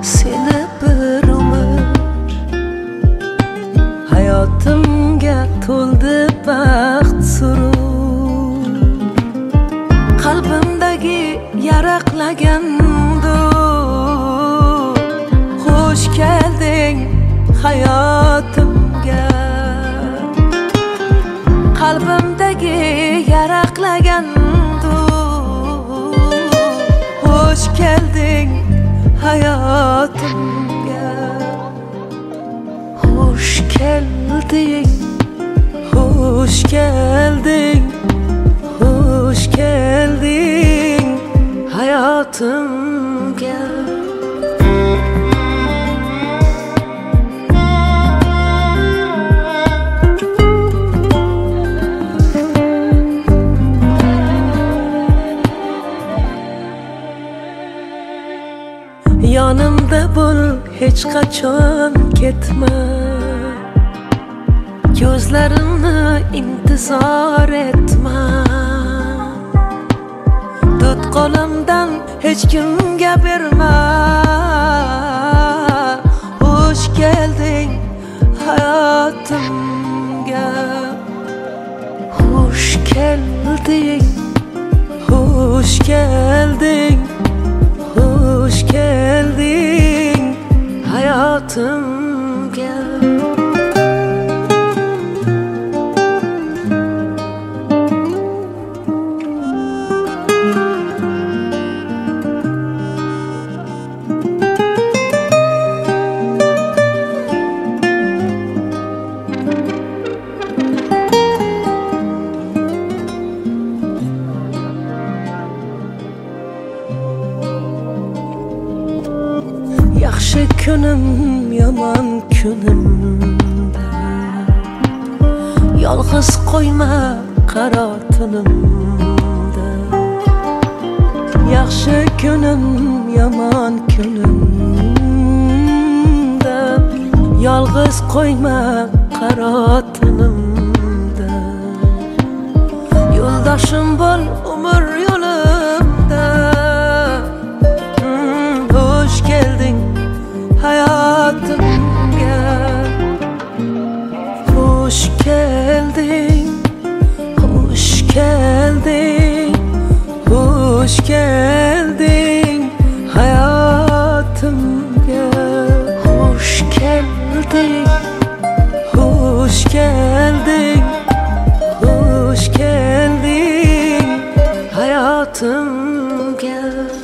seni bir umr. Hayotimga to'ldi baxt surur. Qalbimdagi yaraqlagan nur. Xush kelding hayotimga. Qalbimdagi yaraqlagan nur. Xush kelding hayotimga. Xush kelding, xush kelding, xush kelding hayotimga. Yonimda bo'l, hech qachon ketma. Ko'zlarimni intizor etma. Tut qo'limdan hech kimga berma. Xush kelding hayotimga. Xush kelding, xush kelding, xush kelding hayotimga. Yaxshi kunim, yomon kunimda yolg'iz qo'yma qaro tunimda. Yaxshi kunim, yomon kunimda yolg'iz qo'yma qaro tunimda. Yo'ldoshim bo'l umr yo'limda. Xush kelding hayotimga. Xush kelding, xush kelding, xush kelding hayotimga. Xush kelding, xush kelding, xush kelding hayotimga.